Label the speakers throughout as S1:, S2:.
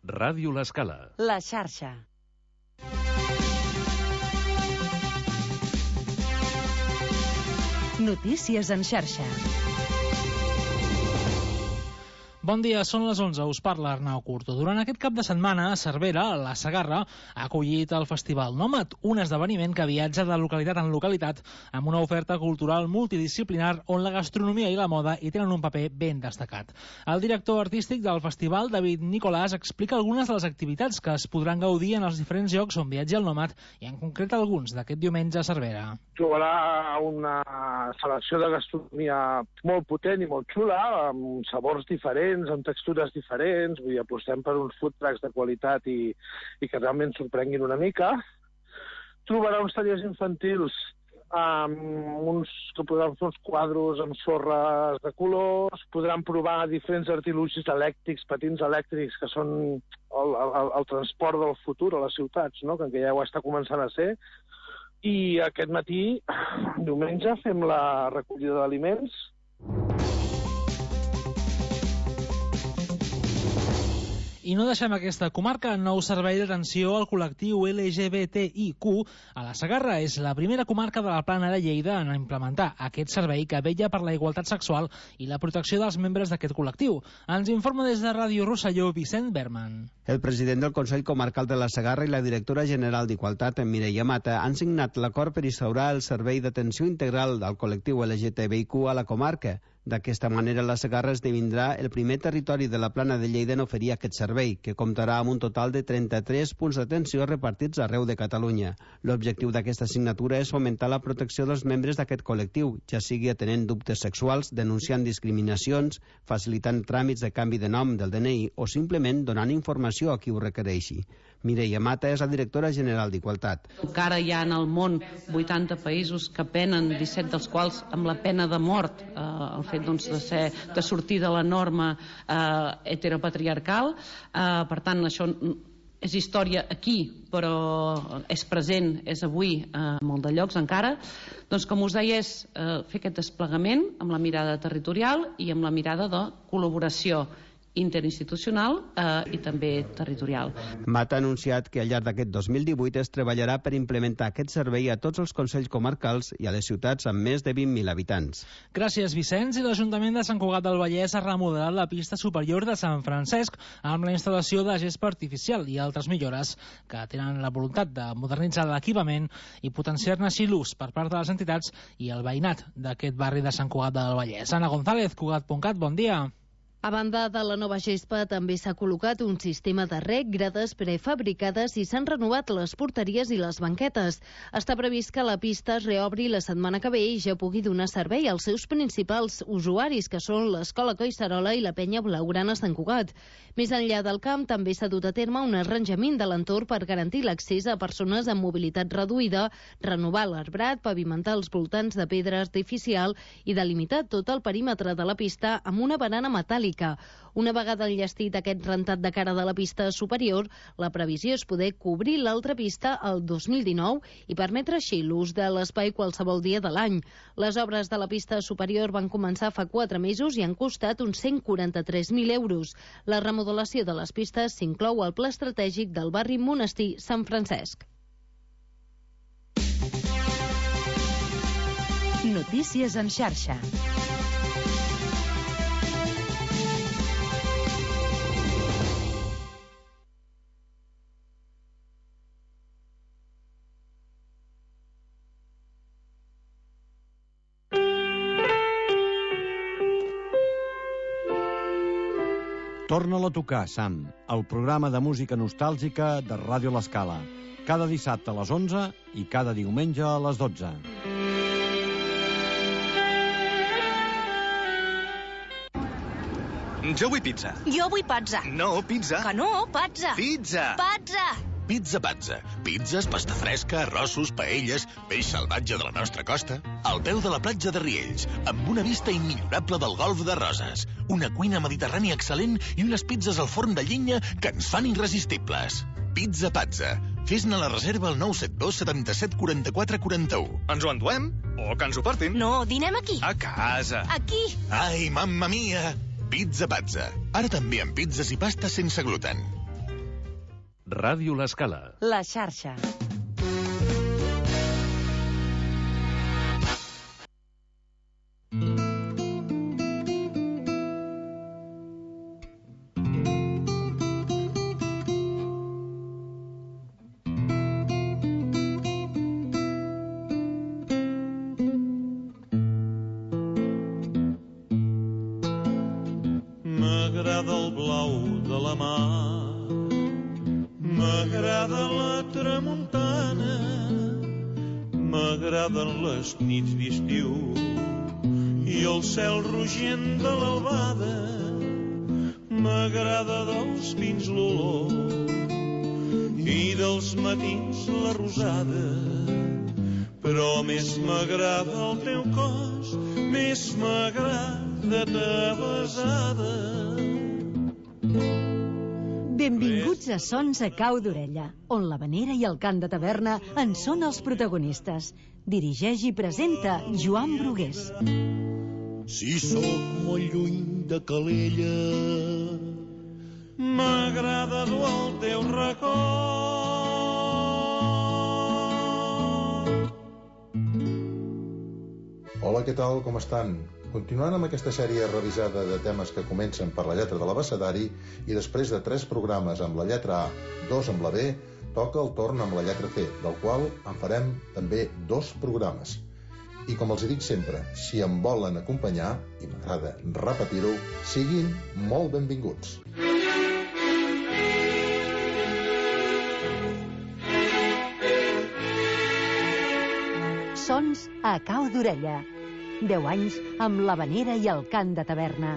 S1: Ràdio L'Escala.
S2: La xarxa. Notícies en xarxa.
S3: Bon dia, són les 11, us parla Arnau Curto. Durant aquest cap de setmana, a Cervera, la Segarra, ha acollit el Festival Nòmad, un esdeveniment que viatja de localitat en localitat amb una oferta cultural multidisciplinar on la gastronomia i la moda hi tenen un paper ben destacat. El director artístic del festival, David Nicolàs, explica algunes de les activitats que es podran gaudir en els diferents llocs on viatja el Nòmad i en concret alguns d'aquest diumenge a Cervera.
S4: Trobarà una selecció de gastronomia molt potent i molt xula, amb sabors diferents, amb textures diferents, vull dir, apostem per uns food trucks de qualitat i que realment sorprenguin una mica. Trobarà uns tallers infantils uns que podran fer uns quadros amb sorres de colors, podran provar diferents artilugis elèctrics, patins elèctrics, que són el transport del futur a les ciutats, no? Que ja ho està començant a ser. I aquest matí, diumenge, fem la recollida d'aliments.
S3: I no deixem aquesta comarca. Nou servei d'atenció al col·lectiu LGBTIQ a la Segarra és la primera comarca de la Plana de Lleida en implementar aquest servei que vetlla per la igualtat sexual i la protecció dels membres d'aquest col·lectiu. Ens informa des de Ràdio Rosselló, Vicent Berman.
S5: El president del Consell Comarcal de la Segarra i la directora general d'Igualtat, Mireia Mata, han signat l'acord per instaurar el servei d'atenció integral del col·lectiu LGBTIQ a la comarca. D'aquesta manera, la Segarra esdevindrà el primer territori de la Plana de Lleida en oferir aquest servei, que comptarà amb un total de 33 punts d'atenció repartits arreu de Catalunya. L'objectiu d'aquesta assignatura és fomentar la protecció dels membres d'aquest col·lectiu, ja sigui atenent dubtes sexuals, denunciant discriminacions, facilitant tràmits de canvi de nom del DNI o simplement donant informació a qui ho requereixi. Mireia Mata és la directora general d'Igualtat.
S6: Encara hi ha en el món 80 països que penen, 17 dels quals amb la pena de mort, el fet de sortir de la norma heteropatriarcal. Per tant, això és història aquí, però és present, és avui a molt de llocs encara. Doncs, com us deia, és fer aquest desplegament amb la mirada territorial i amb la mirada de col·laboració interinstitucional i també territorial.
S5: Mata ha anunciat que al llarg d'aquest 2018 es treballarà per implementar aquest servei a tots els consells comarcals i a les ciutats amb més de 20.000 habitants.
S3: Gràcies, Vicenç. I l'Ajuntament de Sant Cugat del Vallès ha remodelat la pista superior de Sant Francesc amb la instal·lació de gespa artificial i altres millores que tenen la voluntat de modernitzar l'equipament i potenciar-ne així l'ús per part de les entitats i el veïnat d'aquest barri de Sant Cugat del Vallès. Anna González, Cugat.cat, bon dia.
S7: A banda de la nova gespa, també s'ha col·locat un sistema de rec, grades prefabricades i s'han renovat les porteries i les banquetes. Està previst que la pista es reobri la setmana que ve i ja pugui donar servei als seus principals usuaris, que són l'Escola Collserola i la Penya Blaugrana Sant Cugat. Més enllà del camp, també s'ha dut a terme un arranjament de l'entorn per garantir l'accés a persones amb mobilitat reduïda, renovar l'arbrat, pavimentar els voltants de pedra artificial i delimitar tot el perímetre de la pista amb una barana metàl·lica. Una vegada enllestit aquest rentat de cara de la pista superior, la previsió és poder cobrir l'altra pista el 2019 i permetre així l'ús de l'espai qualsevol dia de l'any. Les obres de la pista superior van començar fa 4 mesos i han costat uns 143.000 euros. La remodelació de les pistes s'inclou al pla estratègic del barri Monestir Sant Francesc.
S2: Notícies en xarxa.
S8: Torna-la a tocar, Sam, el programa de música nostàlgica de Ràdio L'Escala. Cada dissabte a les 11 i cada diumenge a les 12.
S9: Jo vull pizza.
S10: Jo vull pazza.
S9: No, pizza.
S10: Que no, pazza.
S9: Pizza.
S10: Pazza.
S9: Pizza Pazza. Pizzas, pasta fresca, arrossos, paelles, peix salvatge de la nostra costa, al peu de la platja de Riells, amb una vista immillorable del golf de Roses, una cuina mediterrània excel·lent i unes pizzas al forn de llenya que ens fan irresistibles. Pizza Pazza. Fes-ne la reserva al 972 77 44 41. Ens ho enduem? O que ens ho portin?
S10: No, dinem aquí.
S9: A casa.
S10: Aquí.
S9: Ai, mamma mia! Pizza Pazza. Ara també amb pizzas i pastes sense gluten.
S1: Ràdio L'Escala.
S2: La xarxa.
S11: M'agrada el blau de la mar, m'agrada la tramuntana, m'agraden les nits d'estiu i el cel rogent de l'albada, m'agrada dels pins l'olor i dels matins la rosada, però més m'agrada el teu cos, més m'agrada ta besada.
S12: Benvinguts a Sons a Cau d'Orella, on l'havanera i el cant de taverna en són els protagonistes. Dirigeix i presenta Joan Brugués.
S11: Si sóc molt lluny de Calella, m'agrada dur el teu record.
S13: Hola, què tal? Com estan? Continuant amb aquesta sèrie revisada de temes que comencen per la lletra de l'abecedari i després de 3 programes amb la lletra A, 2 amb la B, toca el torn amb la lletra C, del qual en farem també 2 programes. I com els dic sempre, si em volen acompanyar, i m'agrada repetir-ho, siguin molt benvinguts.
S12: Sons a Cau d'Orella. 10 anys amb l'havanera i el cant de taverna.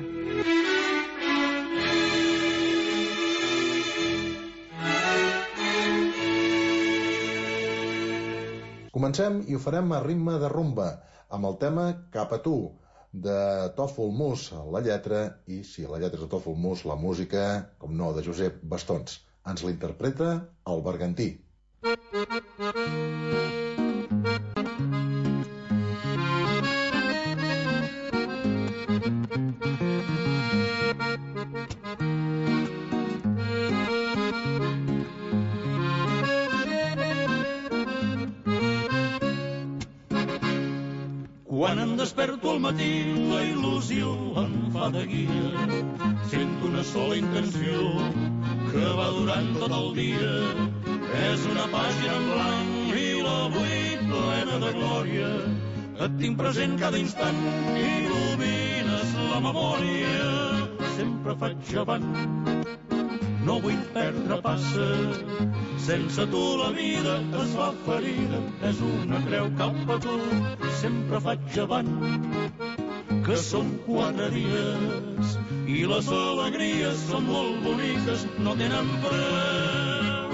S13: Comencem i ho farem a ritme de rumba, amb el tema Cap a tu, de Tòfol Mus, la lletra, i si la lletra és de Tòfol Mus, la música, com no, de Josep Bastons. Ens l'interpreta el Bergantí.
S11: Quan em desperto al matí, la il·lusió em fa de guia. Sento una sola intenció que va durant tot el dia. És una pàgina en blanc i la vull plena de glòria. Et tinc present cada instant, il·lumines la memòria. Sempre faig avant, no vull perdre passa. Sense tu la vida es fa ferida, és una creu cap a tu. Sempre faig avant, que són 4 dies i les alegries són molt boniques, no tenen preu.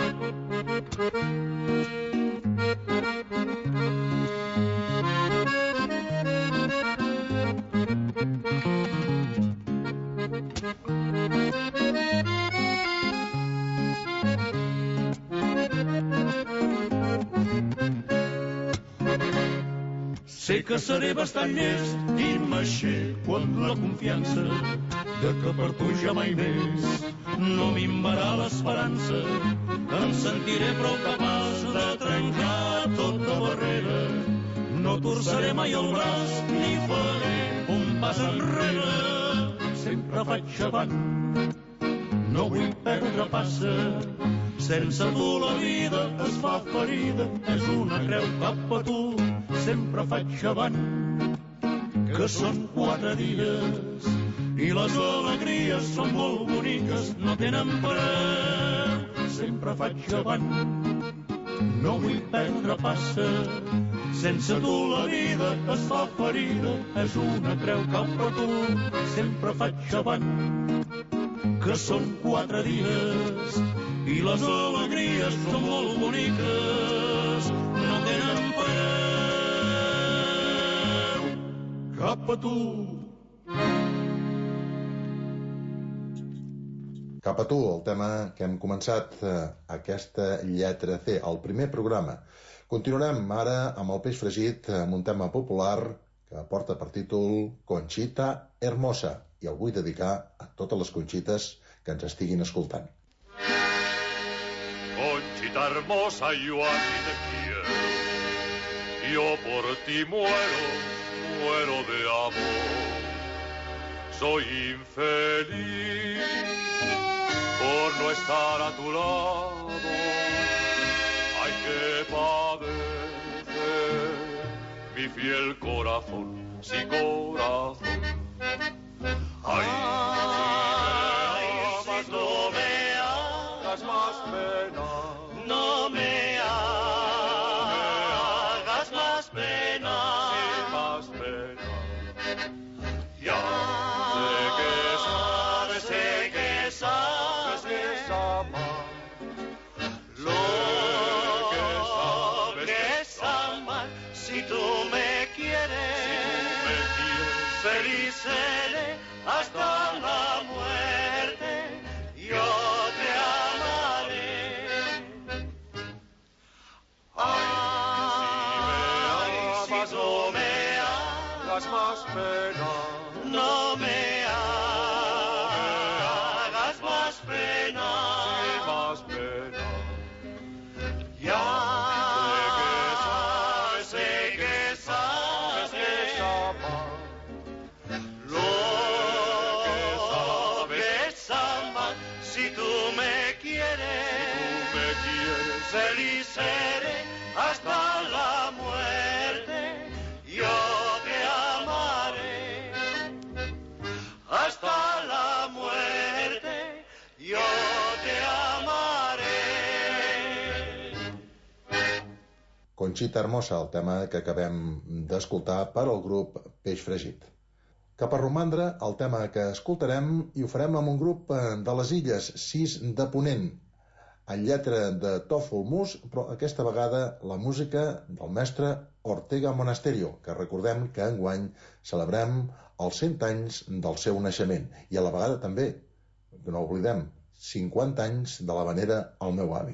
S11: Sé que seré bastant llest i m'aixeco amb la confiança de que per tu ja mai més no minvarà l'esperança. Em sentiré prou capaç de trencar tota barrera. No torçaré mai el braç ni faré un pas enrere. Sempre faig avant, no vull perdre passa. Sense tu la vida es fa ferida, és una creu cap a tu. Sempre faig avant, que són 4 dies i les alegries són molt boniques, no tenen preu. Sempre faig avant, no vull perdre passa. Sense tu la vida es fa ferida, és una creu cap a tu. Sempre faig avant, que són 4 dies i les alegries són molt boniques, no tenen preu. Cap a tu.
S13: Cap a tu, el tema que hem començat aquesta lletra C, el primer programa. Continuarem ara amb el peix fregit, amb un tema popular que porta per títol Conchita Hermosa, i el vull dedicar a totes les Conchites que ens estiguin escoltant.
S11: Conchita hermosa, yo aquí te quiero. Yo por ti muero de amor. Soy infeliz por no estar a tu lado. Ay, que padece mi fiel corazón, sí, corazón. Ay, si no me hagas más pena, no me hagas más pena, sí, más pena. Ya sé que sabes amar, lo que es amar. Si tú me quieres, feliz seré hasta la muerte, yo te amaré. Ay, si no me hagas más pena, no me hagas más pena, sí, más pena. Ya sé que sabes amar, lo que es amar. Si tú me quieres, feliz seré hasta la muerte, yo te amaré. Hasta la muerte, yo te amaré.
S13: Conchita Hermosa, el tema que acabem d'escoltar per al grup Peix Fregit. Cap a romandre, el tema que escoltarem i ho farem amb un grup de les Illes, Sis de Ponent, en lletra de Tòfol Mus, però aquesta vegada la música del mestre Ortega Monasterio, que recordem que enguany celebrem els 100 anys del seu naixement i a la vegada també, que no oblidem, 50 anys de l'havanera El meu avi.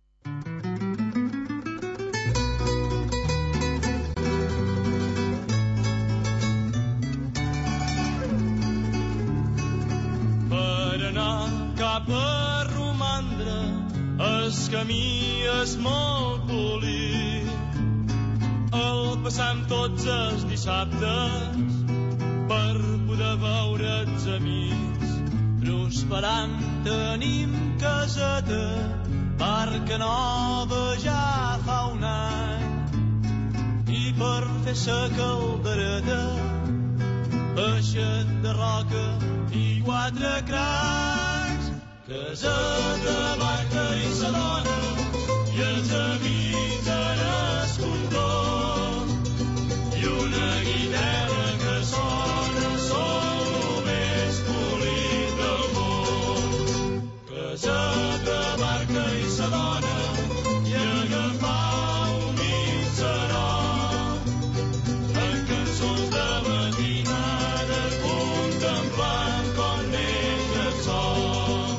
S11: Per anar cap a romandre el camí és molt polit. El passam tots els dissabtes per poder veure els amics. Prosperant tenim caseta, barca nova ja fa un any, i per fer sa caldereta, peixet de roca i 4 crancs. Caseta, barca i sa dona, i els amics en el condó, i una guitarra que sona, són el més polit del món. Caseta, barca i sa dona, i agafar un mig serol, en cançons de matinada, contemplant com neix el sol.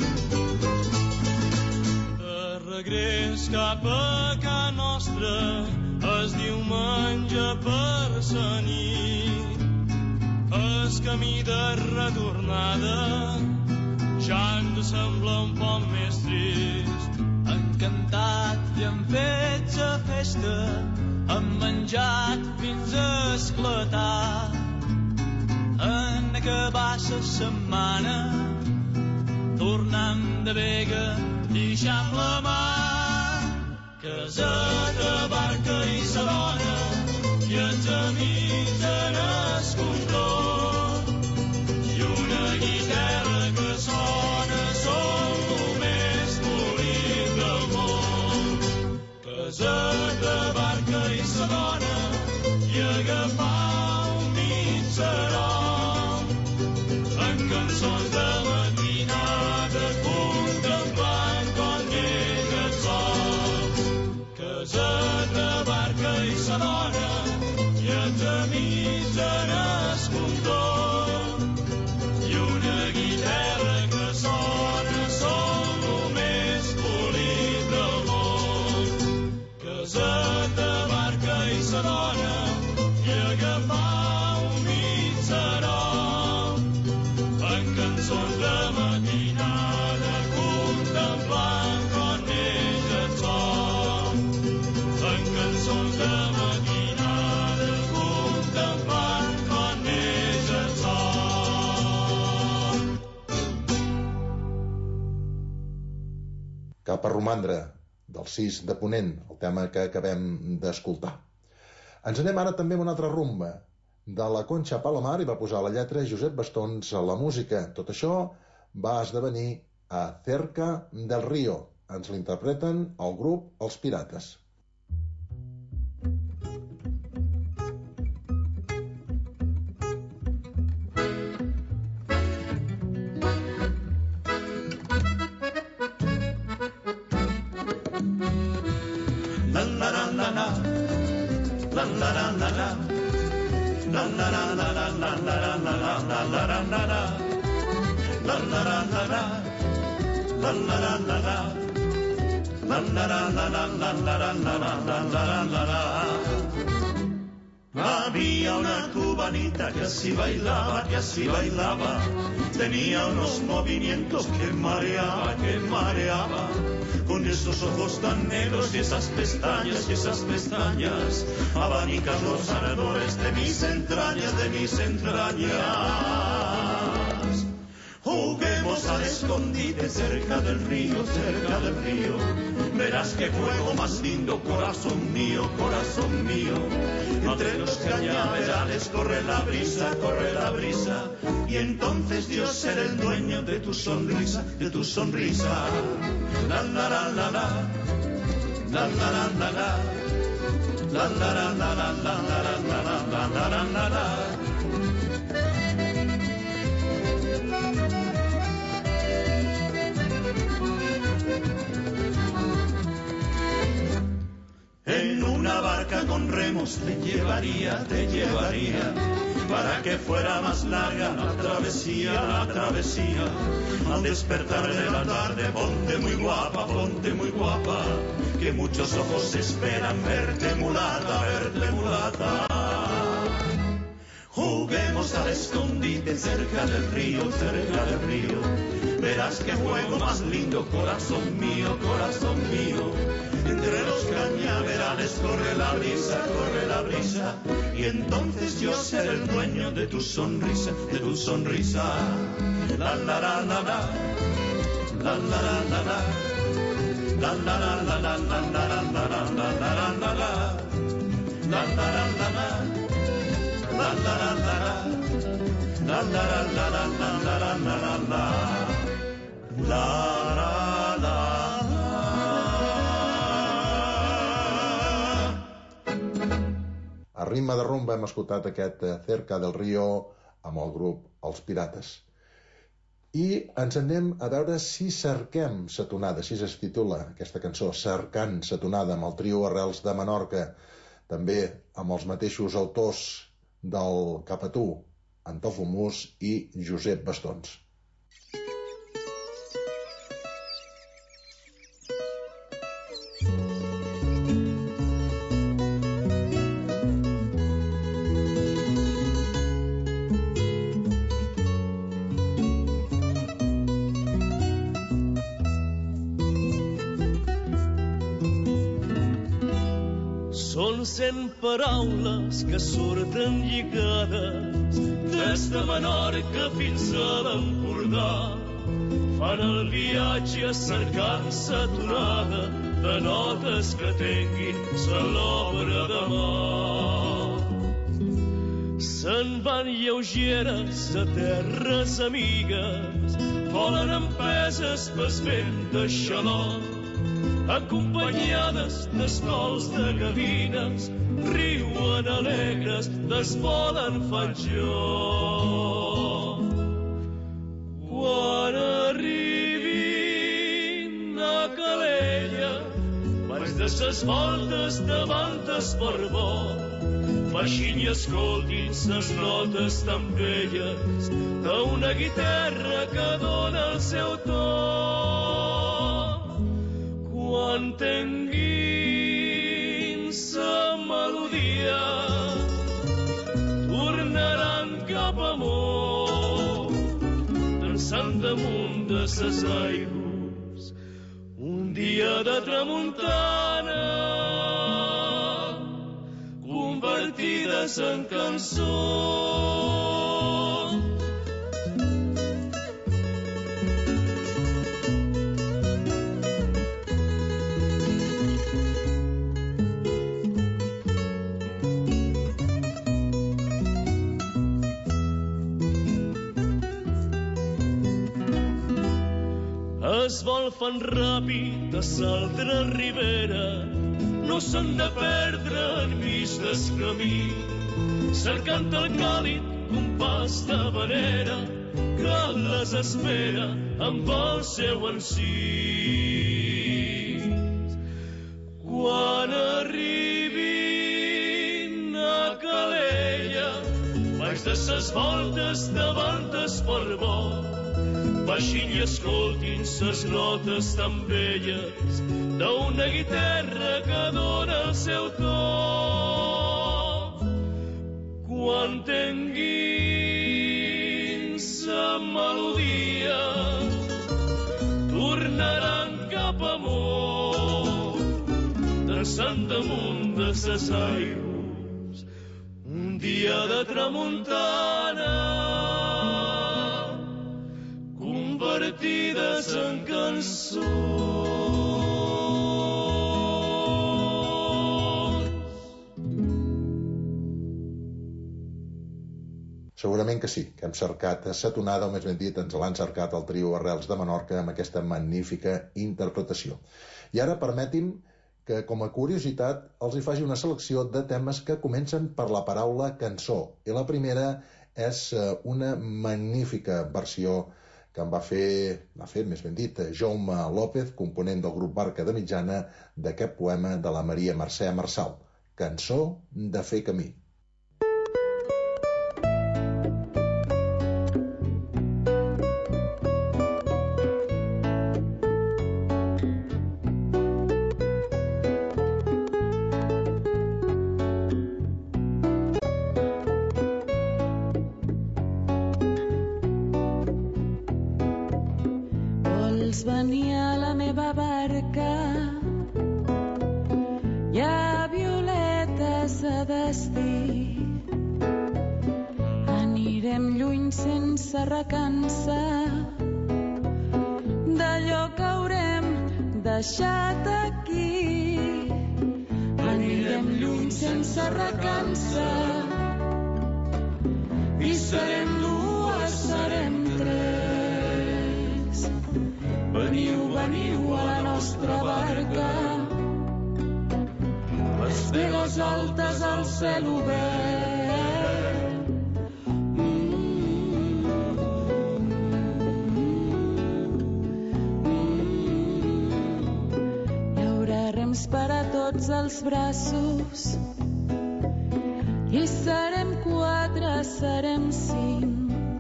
S11: De regrés cap a ca nostra, es diumenge per sa nit, el camí de retornada ja ens sembla un poc més trist. Hem cantat i hem fet sa festa, hem menjat fins a esclatar. En acabar sa setmana tornem de Vega i deixem la mà. Caseta, barca i sa dona, i els amics en el condó, i una guitarra que sona, són el més polit del món. Caseta, barca i sa dona, i agafar un mig serol, en cançons de matinada, contemplant com neix el sol. Caseta, barca i sa
S13: Cap a romandre, del 6 de Ponent, el tema que acabem d'escoltar. Ens anem ara també amb una altra rumba. De la Concha Palomar hi va posar la lletra Josep Bastons a la música. Tot això va esdevenir a Cerca del Río. Ens l'interpreten el grup Els Pirates.
S11: Había una cubanita que así bailaba, tenía unos movimientos que mareaba, con esos ojos tan negros y esas pestañas, abanicas los ardores de mis entrañas. Juguemos al escondite cerca del río, verás qué juego más lindo, corazón mío. Entre los cañaverales corre la brisa, y entonces yo seré el dueño de tu sonrisa. La la la la la, la la la la la, la la la la la, la la la la la. En una barca con remos te llevaría, para que fuera más larga la travesía. Al despertar de la tarde ponte muy guapa, que muchos ojos esperan verte mulata. Juguemos al escondite cerca del río, verás qué juego más lindo, corazón mío. Entre los cañaverales corre la brisa, y entonces yo seré el dueño de tu sonrisa. La la la la la, la la la la la, la la la la la, la la la la la, la la la la la, la la la la la, la la la la la, la la la la la, la la la.
S13: A ritme de rumba hem escoltat aquest Cerca del Río amb el grup Els Pirates. I ens anem a veure si cerquem sa tonada, així es titula aquesta cançó, Cercant sa tonada, amb el trio Arrels de Menorca, també amb els mateixos autors del Cap a tu, Antó Fomús i Josep Bastons.
S1: Són 100 paraules que surten lligades des de Menorca fins a l'Empordà. Fan el viatge cercant sa tonada de notes que tinguin sa l'obra de mà. Se'n van lleugeres a terres amigues, volen empeses pel vent de xalot, acompanyades d'escols de gavines, riuen alegres, desvolen faig jo. Quan arribin a Calella, vaig de ses voltes davant Esparvó, baixin i escoltin ses notes tan belles d'una guitarra que dona el seu to. Quan tinguin sa melodia, tornaran cap amunt, dansant damunt de ses aigües, un dia de tramuntana, convertides en cançons. Es vol fan ràpid a l'altra ribera, no s'han de perdre enmig del camí, cercant el càlid compàs de venera que les espera amb el seu encís. Quan arribin a Calella, baix de ses voltes davant del Portbou, baixin i escoltin ses notes tan belles d'una guitarra que dona el seu to. Quan tinguin sa melodia, tornaran cap amunt, dansant damunt de ses aigües, un dia de tramuntana, convertides en cançons.
S13: Segurament que sí, que hem cercat sa tonada, o més ben dit, ens l'han cercat el trio Arrels de Menorca amb aquesta magnífica interpretació. I ara permeti'm que, com a curiositat, els hi faci una selecció de temes que comencen per la paraula cançó. I la primera és una magnífica versió que en va fer, més ben dit, Jaume López, component del grup Barca de Mitjana, d'aquest poema de la Maria Mercè Marçal, Cançó de fer camí.
S14: Venir a la meva barca, hi ha violetes a destí. Anirem lluny sense recança d'allò que haurem deixat aquí. Anirem lluny sense recança i serem dues, serem tres. Veniu, veniu a la nostra barca, les veles altes al cel obert. Hi haurà rems per a tots els braços i serem 4, serem 5.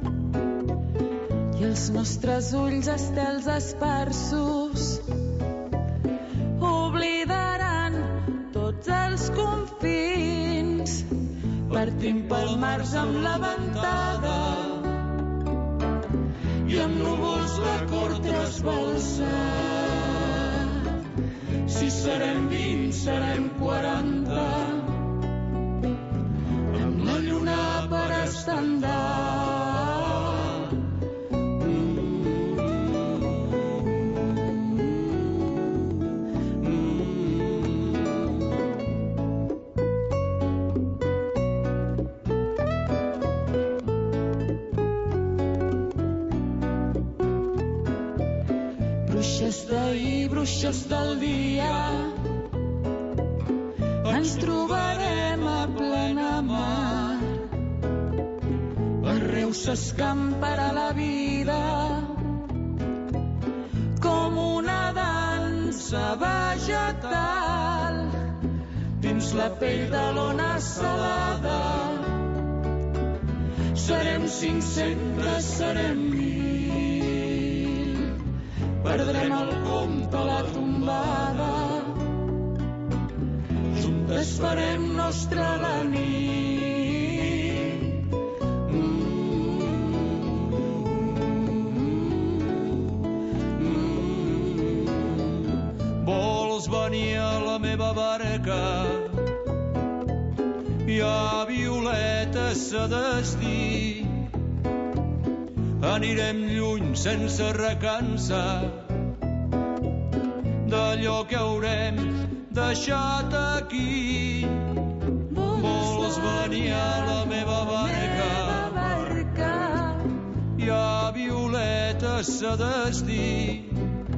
S14: I els nostres ulls estels esparsos oblidaran tots els confins. Partim pel març amb la ventada i amb núvols de cor trasbalsat. Si serem 20, serem 40, amb la lluna per estendard. Bruixes del dia, ens trobarem a plena mar. El riu s'escamparà la vida com una dansa vegetal dins la pell de l'ona salada. Serem 500, serem 1000. Perdrem el compte a la tombada, juntes farem nostra la nit.
S11: Vols venir a la meva barca? Hi ha violetes a destí. Anirem lluny sense recança d'allò que haurem deixat aquí. Vols venir a la meva barca? Hi ha violetes a destí.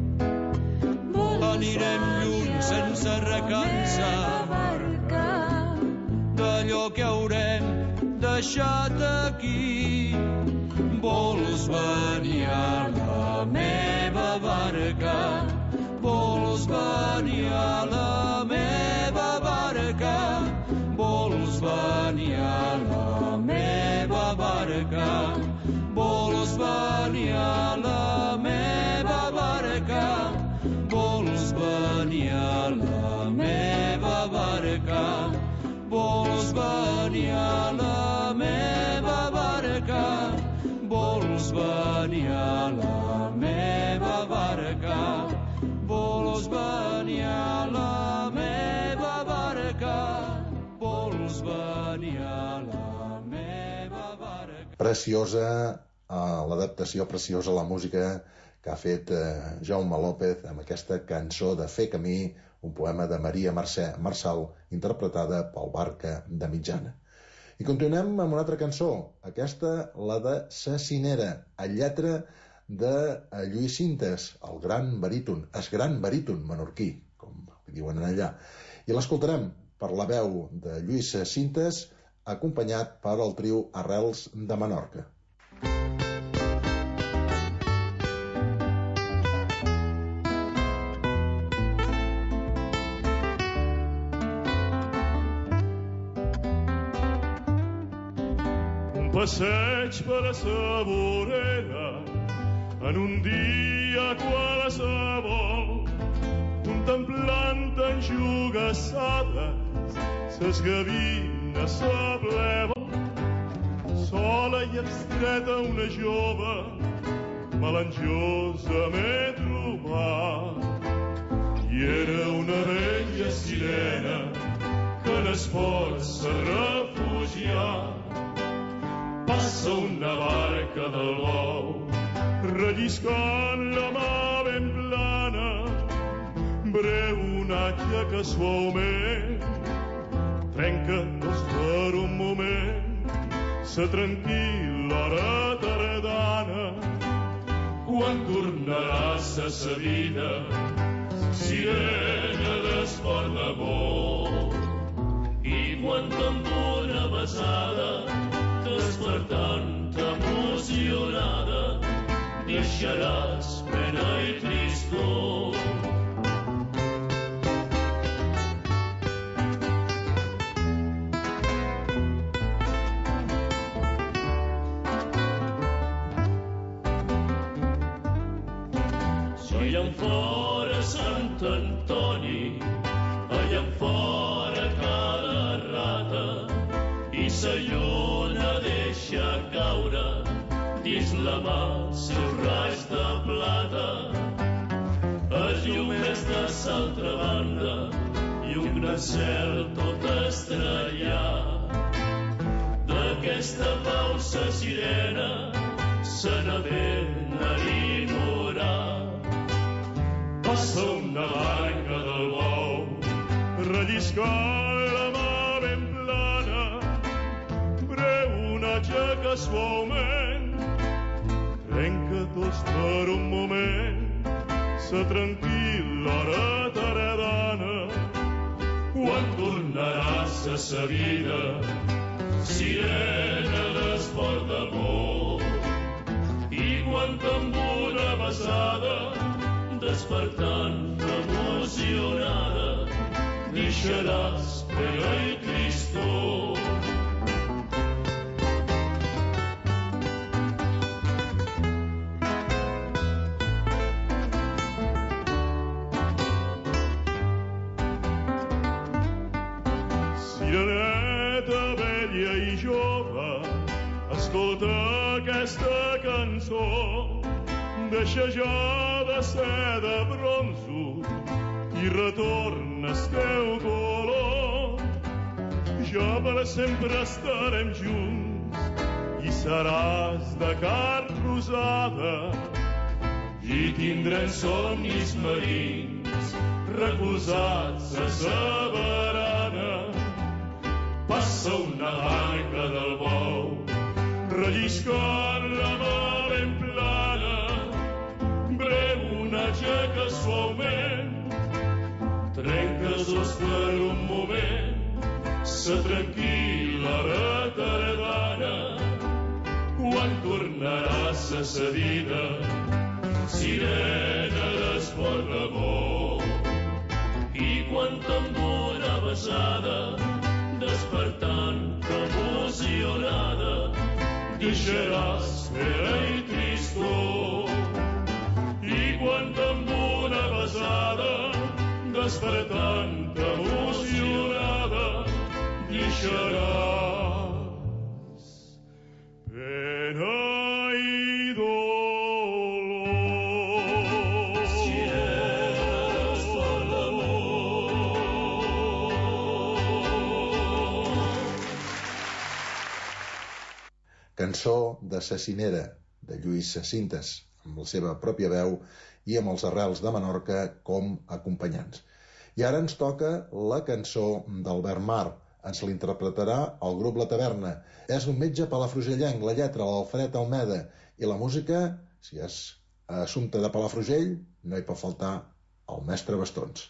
S15: anirem lluny sense recança d'allò que haurem deixat aquí. Vols venir a la meva barca, vols venir a la meva barca, vols venir a la meva barca, vols venir a la meva barca, vols venir a la meva barca, vols venir a la meva barca, vols venir a la meva barca, vols venir a la meva barca, vols venir a la meva barca.
S13: Preciosa l'adaptació, preciosa la música que ha fet Jaume López amb aquesta cançó de Fer camí, un poema de Maria Mercè Marçal, interpretada pel Barca de Mitjana. I continuem amb una altra cançó, aquesta, la de Sa Cinera, a lletra de Lluís Sintes, el gran baríton menorquí, com diuen allà. I l'escoltarem per la veu de Lluís Sintes, acompanyat per el trio Arrels de Menorca.
S1: Passeig per a sa vorera en un dia qualsevol, contemplant enjugassades ses gavines sa pleva, sola i estreta una jove melanjosa m'he trobat, i era una vella sirena que n'es força refugiar. Passa una barca del bou, relliscant la mà ben plana, breu onatge que suaument trenca dos per un moment sa tranquil·la hora tardana. Quan tornarà sa vida, sirena d'esport d'amor, i quan amb una besada despertant emocionada deixaràs pena i tristor. Si allà fora Sant Antoni, allà fora cada rata, i sa lluna deixa caure dins la mà seus raigs de plata. Els llumers de l'altra banda i un gran cel tot estrellat. D'aquesta pau sa sirena se n'adent a ignorar. Passa una barca del bou, relliscant la mà ben plana, breu onatge que suaument trenca tots per un moment sa tranquil·la hora tardana. Quan tornaràs a sa vida, sirena d'esport d'amor, i quan amb una besada despertant emocionada deixaràs pena i tristor. Sireneta vella i jove, escolta aquesta cançó, deixa ja de ser de bronzo i retorna el teu color. Ja per sempre estarem junts i seràs de carn rosada i tindrem somnis marins recolzats a sa barana. Passa una barca del bou, relliscant la mà ben plana, breu onatge que suaument pescadors per un moment, sa tranquil·la retardana, quan tornarà sa sedida, sirena d'esport d'amor. I quan amb una besada, despertant emocionada, deixaràs pena i tristor. I quan amb una besada, despertant emocionada, deixaràs pena i dolor. Sirena d'esport d'amor.
S13: Cançó de Sacinera, de Lluís Cintes, amb la seva pròpia veu i amb els Arrels de Menorca com acompanyants. I ara ens toca la cançó d'Albert Mar. Ens l'interpretarà el grup La Taverna. És d'un metge palafrugellenc, la lletra l'Alfred Almeda, i la música, si és assumpte de Palafrugell, no hi pot faltar el mestre Bastons.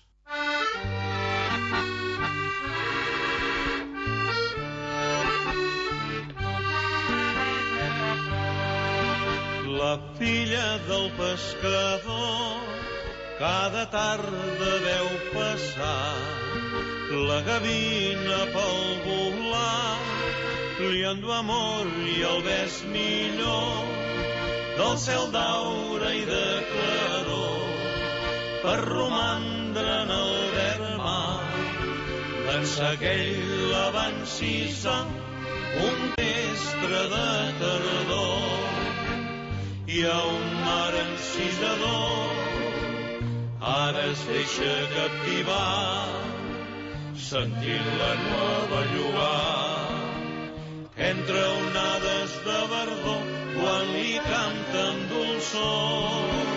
S15: La filla del pescador cada tarda veu passar la gavina pel volar, li endu amor i el bes millor del cel d'aure i de claror per romandre en el verd mar. D'ençà aquell l'avancissa un vespre de tardor i a un mar encisador ara es deixa captivar, sentint la nova llogar, entre onades de verdor quan li canten dolçor.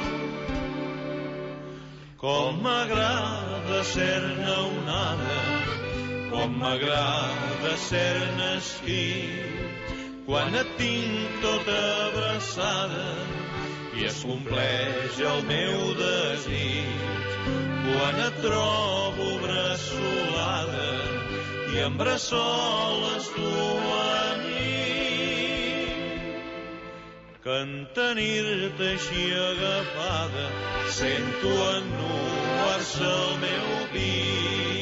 S15: Com m'agrada ser-ne onada, com m'agrada ser-ne esquí, quan et tinc tota abraçada i es compleix el meu desig, quan et trobo bressolada i em bressoles tu a nit. Que en tenir-te així agafada sento ennuar-se el meu pit.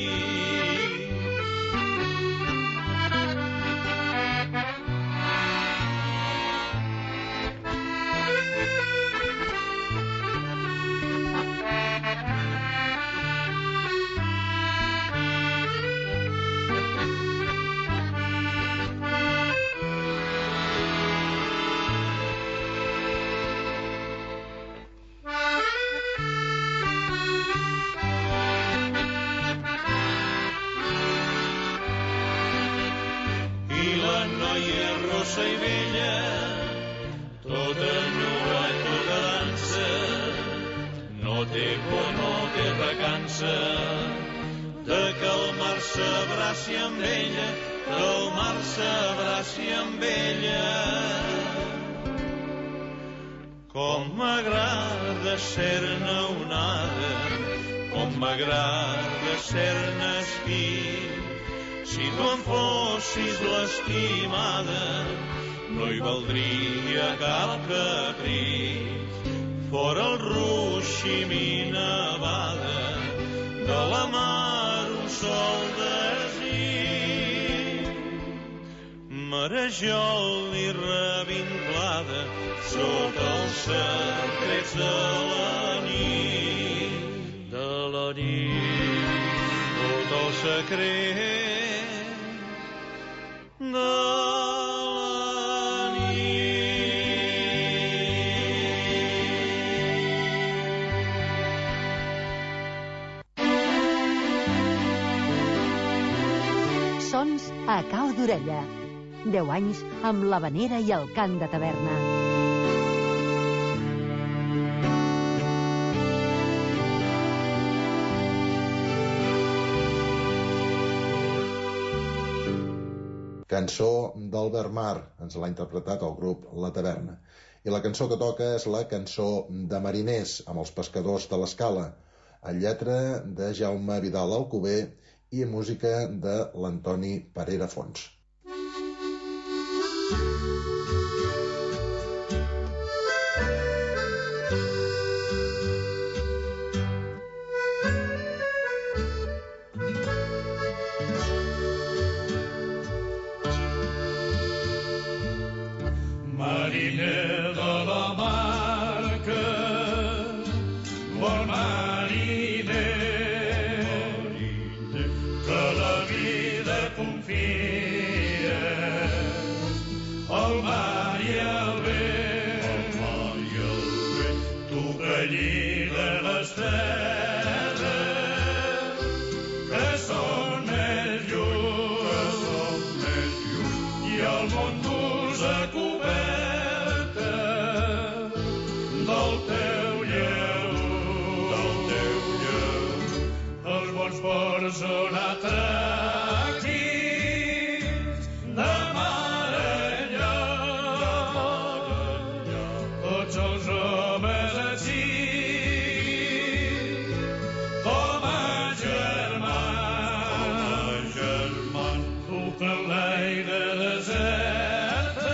S15: Rossa i vella, tota nua i tota dansa, no té por, no té recança, de calmar-se abraci amb ella, calmar-se abraci amb ella. Com m'agrada ser-ne onada, com m'agrada ser-ne esquí. Si tu em fossis l'estimada, no hi valdria cap capriç. Fora el ruixi nevada, de la mar un sol desig. Marejol i revinclada, sota els secrets de la nit. De la nit, sota el secret de la nit.
S12: Sons a cau d'orella. 10 anys amb l'Havanera i el cant de taverna.
S13: Cançó d'Albert Mar, ens l'ha interpretat el grup La Taverna. I la cançó que toca és la cançó de Mariners, amb els pescadors de l'Escala. a lletra de Jaume Vidal Alcover i a música de l'Antoni Parera Fons.
S11: Mariner de la barca, bon mariner, que la vida confia al mar i al vent, tu que lliga les terres que són més lluny i el món d'ús a coberta del teu lleu, els bons ports són atractius de mar enllà, tots els homes així com a germans, tu que l'aire deserta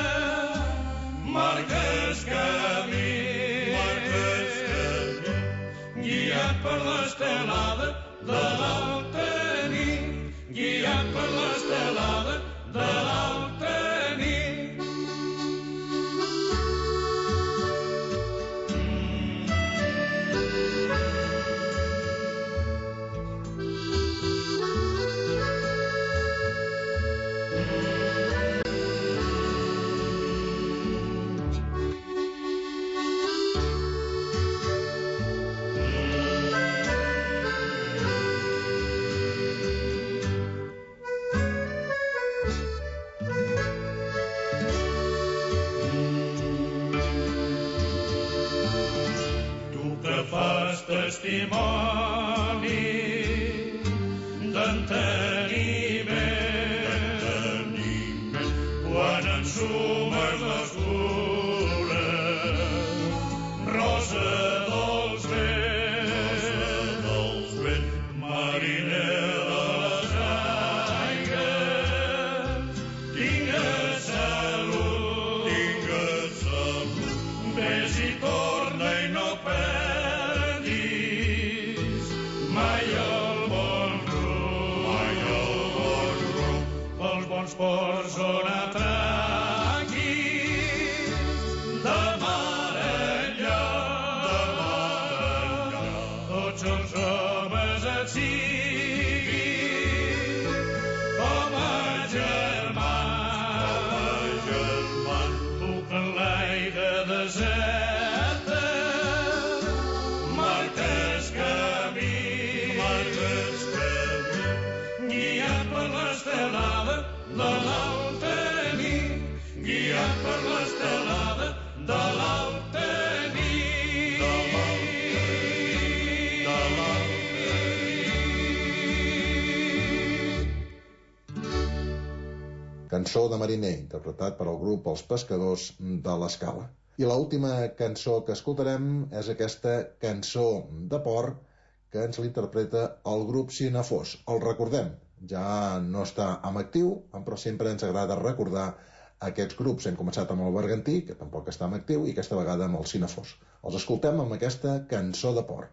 S11: marques camí, guiat per l'estelada de l'alta nit, guiat per l'estelada de l'alta nit. Fas testimoni d'enteniment quan ensumes les cures, rosa dels vents, mariner de les aigües, tingues salut, ves i torna i no perdis mai el bon rumb, els bons ports són atractius de mar enllà, tots els homes et siguin com a germans, tu que en l'aire deserta marques camí, guiat per l'estelada de l'alta nit, guiat per l'estelada de l'alta nit.
S13: Cançó de mariner, interpretat per el grup Els Pescadors de l'Escala. I l'última cançó que escoltarem és aquesta cançó de port que ens l'interpreta el grup Cinefós. El recordem, ja no està en actiu, però sempre ens agrada recordar aquests grups. Hem començat amb el Bergantí, que tampoc està en actiu, i aquesta vegada amb el Cinefós. Els escoltem amb aquesta cançó de port.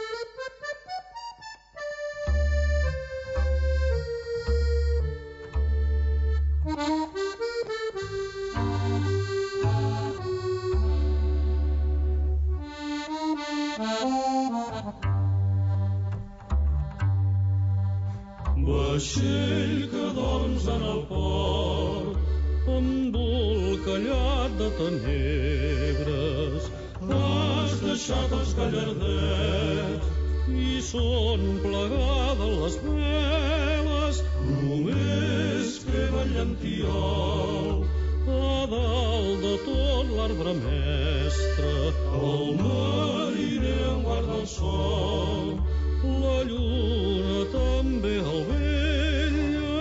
S11: Vaixell que dorms en el port, embolcallat de tenebres, has deixat els gallardets i són plegades les veles, només queda el llantiol a dalt de tot l'arbre mestre, el mariner en guarda el sol, la lluna també el vetlla,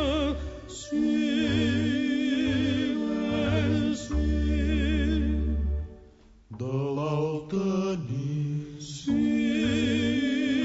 S11: silenci de l'alta nit, silenci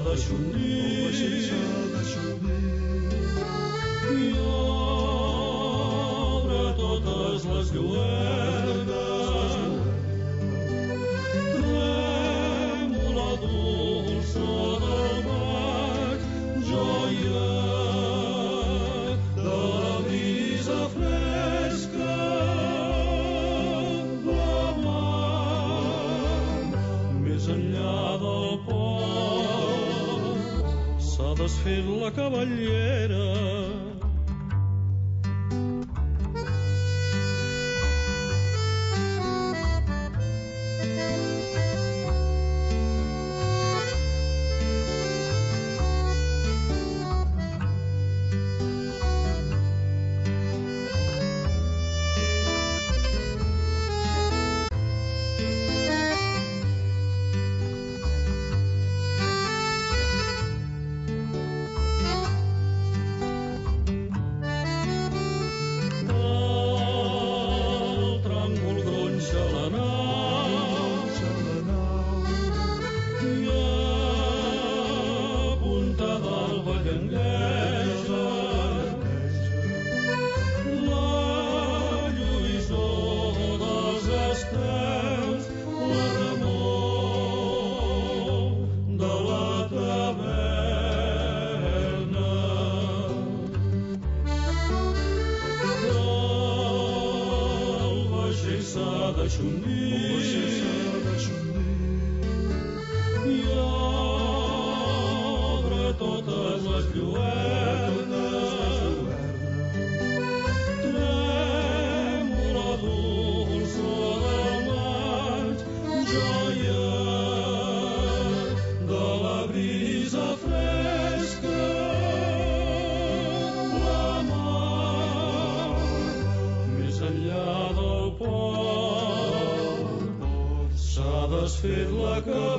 S11: i obre totes les lluernes, trèmola dolça del maig, joia de la brisa fresca, la mar més enllà del port s'ha desfet la cavallera. Desfet la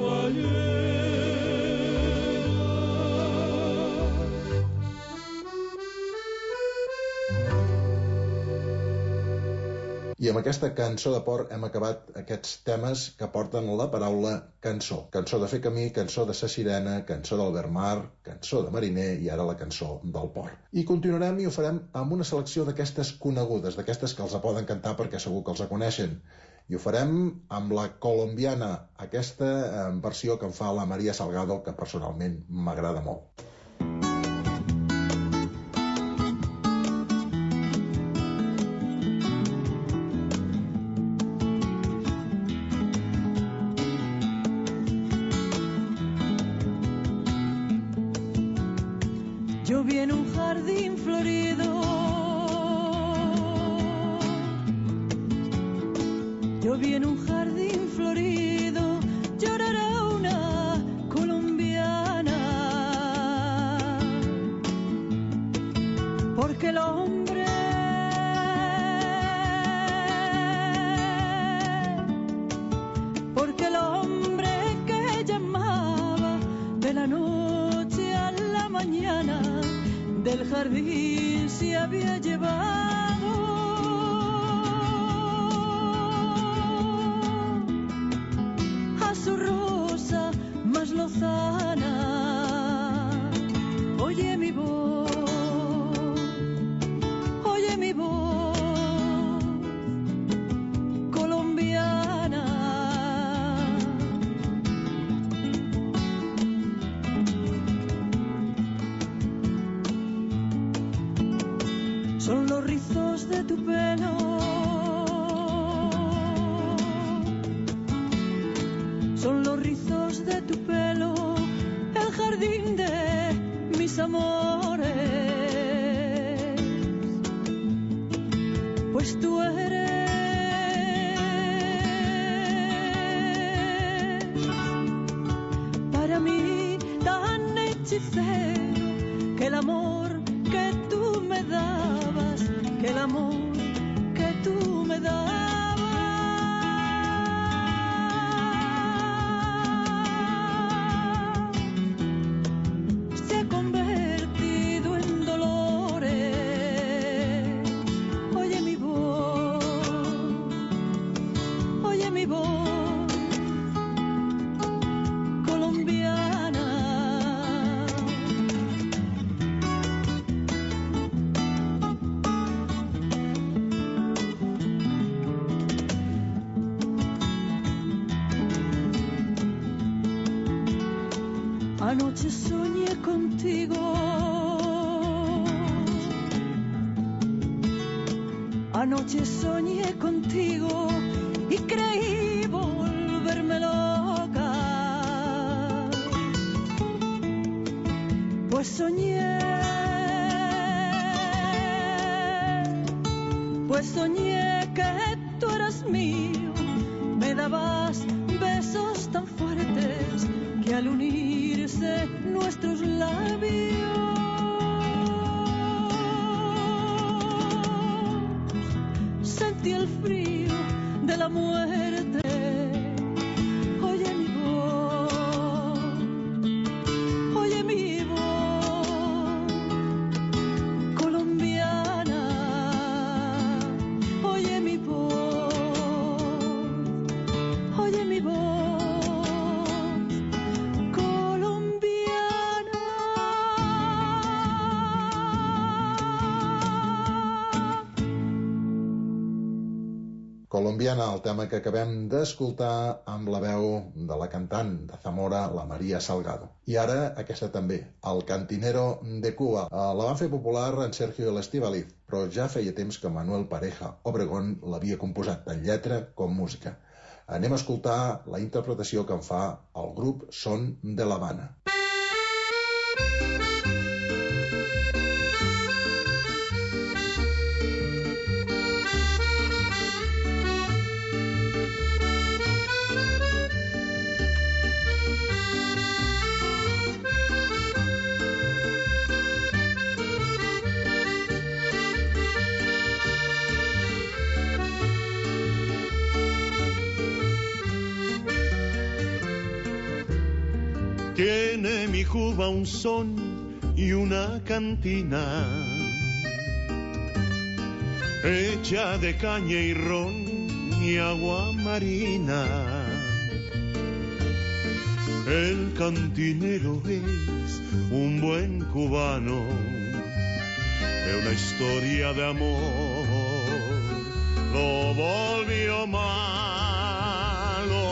S13: I amb aquesta cançó de port hem acabat aquests temes que porten la paraula cançó. Cançó de fer camí, cançó de sa sirena, cançó d'Albert Mar, cançó de mariner i ara la cançó del port. I continuarem i ho farem amb una selecció d'aquestes conegudes, d'aquestes que els poden cantar perquè segur que els coneixen. I ho farem amb la colombiana, aquesta versió que en fa la Maria Salgado, que personalment m'agrada molt.
S14: Yo vi en un jardín florido, yo vi en un jardín florido llorar a una colombiana, porque el hombre que llamaba de la noche a la mañana del jardín se había llevado a su rosa más lozana. Oye mi voz, colombiana. Son los rizos de tu pelo, son los rizos de tu pelo, el jardín de mis amores. Pues tú eres para mí tan hechicero que el amor que tú me dabas, que el amor que tú me dabas se ha convertido en dolores. Oye mi voz, colombiana. Anoche soñé contigo. Anoche soñé contigo y creí volverme loca. Pues soñé que tú eras mío. Me dabas besos tan fuertes que al unirse nuestros labios sentí el frío de la muerte. Oye mi voz, oye mi voz colombiana, oye mi voz, oye mi voz.
S13: Colombiana, el tema que acabem d'escoltar amb la veu de la cantant de Zamora, la María Salgado. I ara aquesta també, El cantinero de Cuba. La van fer popular en Sergio Estíbaliz, però ja feia temps que Manuel Pareja Obregón l'havia composat tant lletra com música. Anem a escoltar la interpretació que en fa el grup Son de La Habana.
S15: Tiene mi Cuba un son y una cantina hecha de caña y ron y agua marina. El cantinero es un buen cubano de una historia de amor lo volvió malo.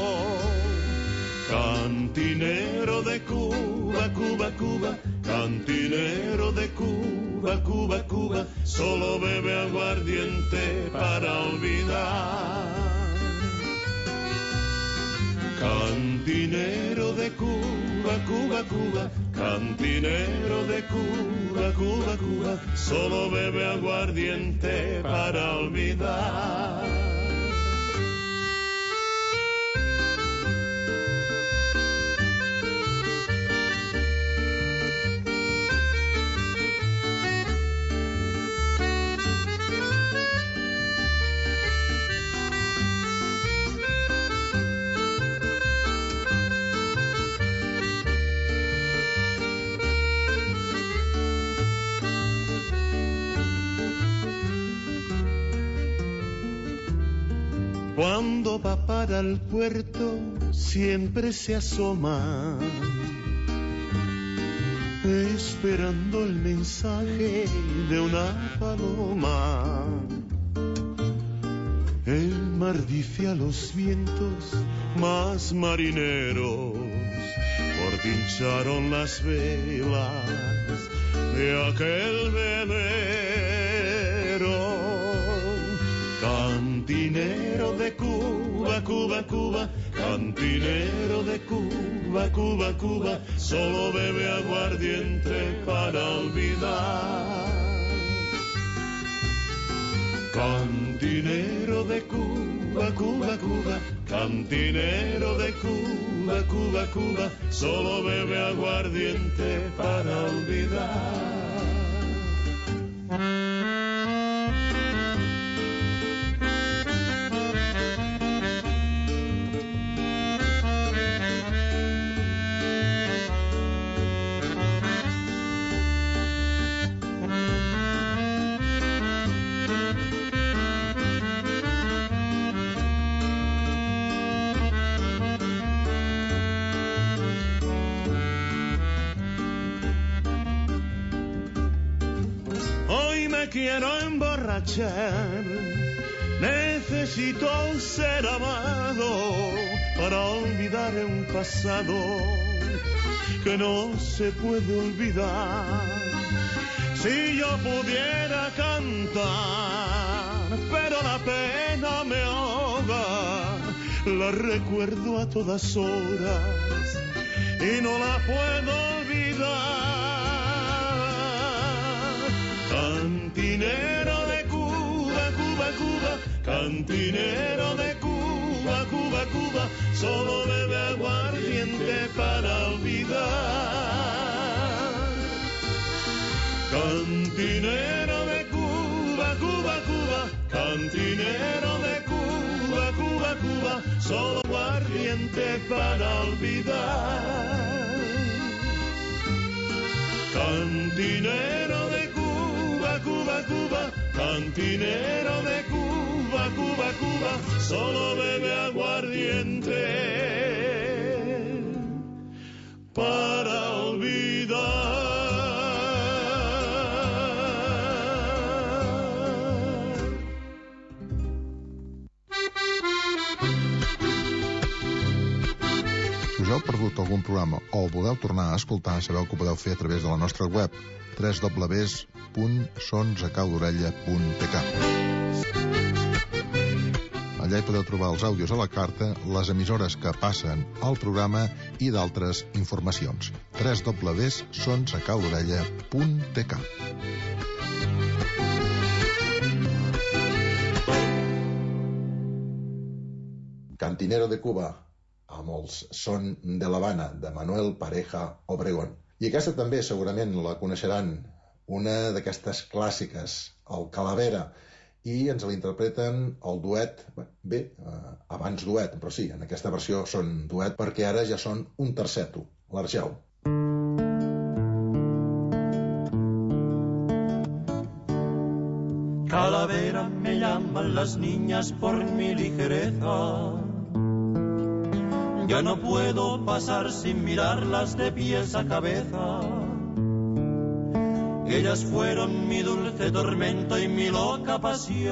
S15: Cantinero de Cuba, Cuba, Cuba, cantinero de Cuba, Cuba, Cuba, solo bebe aguardiente para olvidar. Cantinero de Cuba, Cuba, Cuba, cantinero de Cuba, Cuba, Cuba, solo bebe aguardiente para olvidar. Cuando va para el puerto siempre se asoma, esperando el mensaje de una paloma. El mar dice a los vientos más marineros, por fin hincharon las velas de aquel velero. Cantinero de Cuba, Cuba, Cuba, cantinero de Cuba, Cuba, Cuba, solo bebe aguardiente para olvidar. Cantinero de Cuba, Cuba, Cuba, cantinero de Cuba, Cuba, Cuba, solo bebe aguardiente para olvidar. Quiero emborrachar, necesito ser amado para olvidar un pasado que no se puede olvidar. Si yo pudiera cantar, pero la pena me ahoga, la recuerdo a todas horas y no la puedo olvidar. Cantinero de Cuba, Cuba, Cuba, cantinero de Cuba, Cuba, Cuba, solo bebe aguardiente para olvidar. Cantinero de Cuba, Cuba, Cuba, cantinero de Cuba, Cuba, Cuba, solo aguardiente para olvidar. Cantinero de Cuba, Cuba, Cuba, cantinero de Cuba, Cuba, Cuba, solo bebe aguardiente para olvidar.
S13: Si us heu perdut algun programa o el voleu tornar a escoltar, sabeu que ho podeu fer a través de la nostra web www.sonsacautorella.tk. Allà hi podeu trobar els àudios a la carta, les emissores que passen al programa i d'altres informacions. www.sonsacautorella.tk. Cantinero de Cuba, amb els Son de l'Havana, de Manuel Pareja Obregón. I aquesta també segurament la coneixeran, una d'aquestes clàssiques, el Calavera, i ens l'interpreten el duet, abans duet, però sí, en aquesta versió són duet, perquè ara ja són un terceto, l'Arjau.
S11: Calavera, me llaman las niñas por mi ligereza. Ya no puedo pasar sin mirarlas de pies a cabeza. Ellas fueron mi dulce tormento y mi loca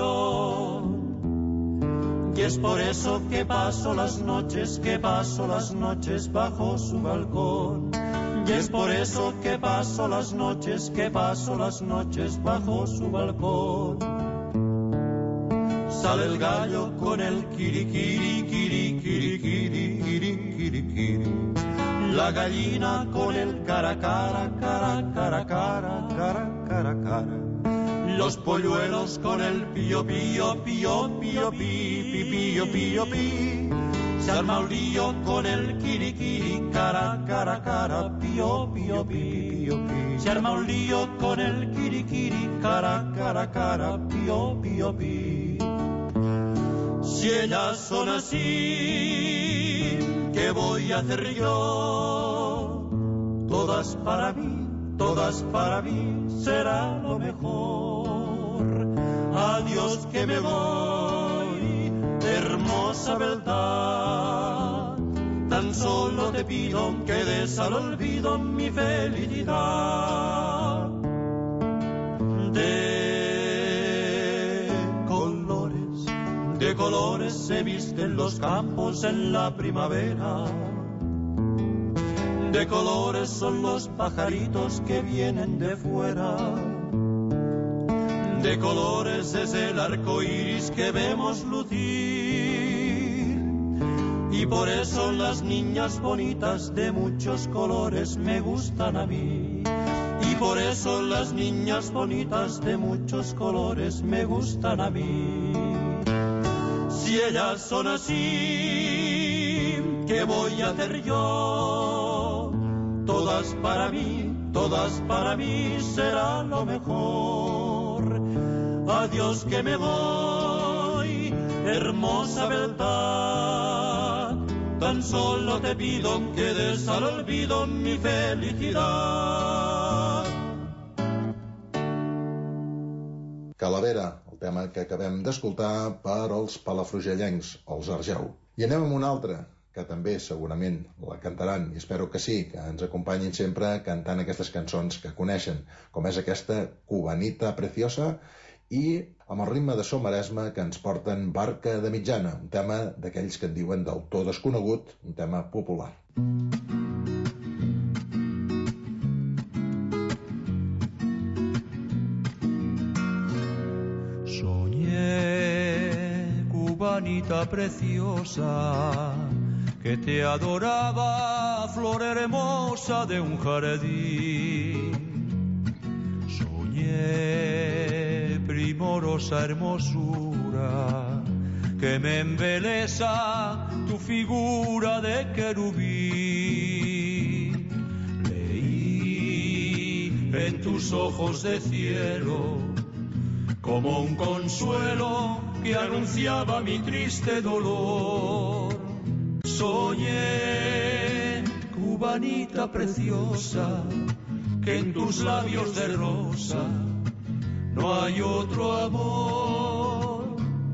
S11: pasión. Y es por eso que paso las noches bajo su balcón. Y es por eso que paso las noches bajo su balcón. Sale el gallo con el kirikiri, kiri, kiri, kiri, kiri, kiri, kiri. La gallina con el cara, cara, cara, cara, cara, cara, cara, cara. Los polluelos con el pío, pío, pío, pío, pi, pío, pío, pi. Se arma un lío con el kirikiri, cara, cara, cara, pío, pío, pío, pi. Se arma un lío con el kirikiri, cara, cara, cara, pío, pío, pi. Si ellas son así, ¿qué voy a hacer yo? Todas para mí, será lo mejor. Adiós que me voy, hermosa verdad. Tan solo te pido que des al olvido mi felicidad. De colores se visten los campos en la primavera. De colores son los pajaritos que vienen de fuera. De colores es el arco iris que vemos lucir. Y por eso las niñas bonitas de muchos colores me gustan a mí. Y por eso las niñas bonitas de muchos colores me gustan a mí. Si ellas son así, ¿qué voy a hacer yo? Todas para mí será lo mejor. Adiós que me voy, hermosa verdad. Tan solo te pido que des al olvido mi felicidad.
S13: Calavera, el tema que acabem d'escoltar per als palafrugellencs, els Arjau. I anem amb una altra, que també segurament la cantaran, i espero que sí, que ens acompanyin sempre cantant aquestes cançons que coneixen, com és aquesta Cubanita Preciosa, i amb el ritme de So Maresme que ens porten Barca de Mitjana, un tema d'aquells que en diuen d'autor desconegut, un tema popular.
S16: cubanita preciosa, que te adoraba, flor hermosa de un jardín. Soñé primorosa hermosura, que me embelesa tu figura de querubín. Leí en tus ojos de cielo como un consuelo que anunciaba mi triste dolor. Soñé, cubanita preciosa, que en tus labios de rosa no hay otro amor.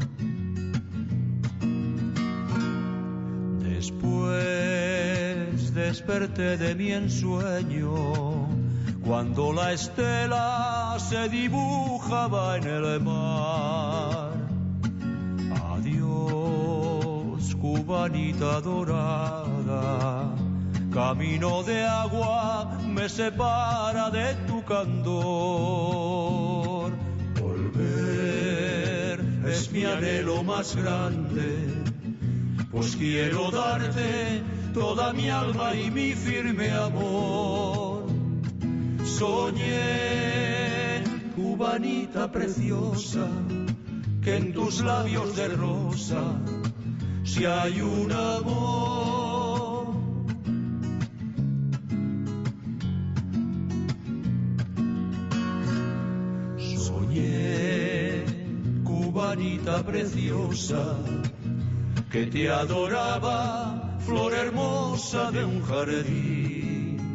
S16: Después desperté de mi ensueño, cuando la estela se dibujaba en el mar. Adiós, cubanita dorada, camino de agua me separa de tu candor. Volver es mi anhelo más grande, pues quiero darte toda mi alma y mi firme amor. Soñé, cubanita preciosa, que en tus labios de rosa si hay un amor. Soñé, cubanita preciosa, que te adoraba, flor hermosa de un jardín.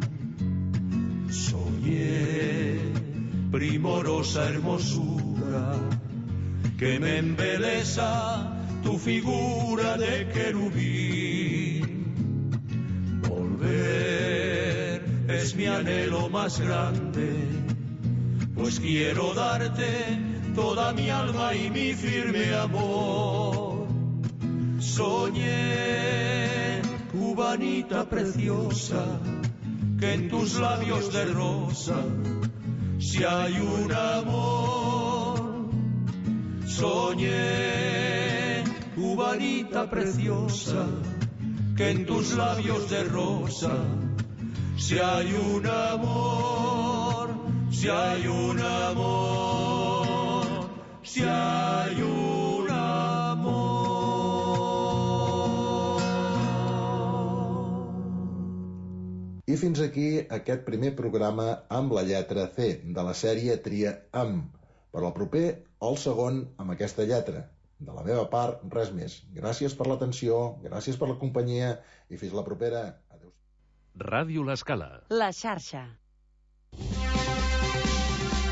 S16: Soñé, primorosa hermosura, que me embelesa tu figura de querubín. Volver es mi anhelo más grande, pues quiero darte toda mi alma y mi firme amor. Soñé, cubanita preciosa, que en tus labios de rosa si hay un amor. Soñé, cubanita preciosa, que en tus labios de rosa si hay un amor, si hay un amor, si hay un amor.
S13: I fins aquí aquest primer programa amb la lletra C de la sèrie Tria Amb. Per al proper, el segon amb aquesta lletra. De la meva part, res més. Gràcies per l'atenció, gràcies per la companyia i fins la propera. Adéu.
S17: Ràdio L'Escala.
S2: La xarxa.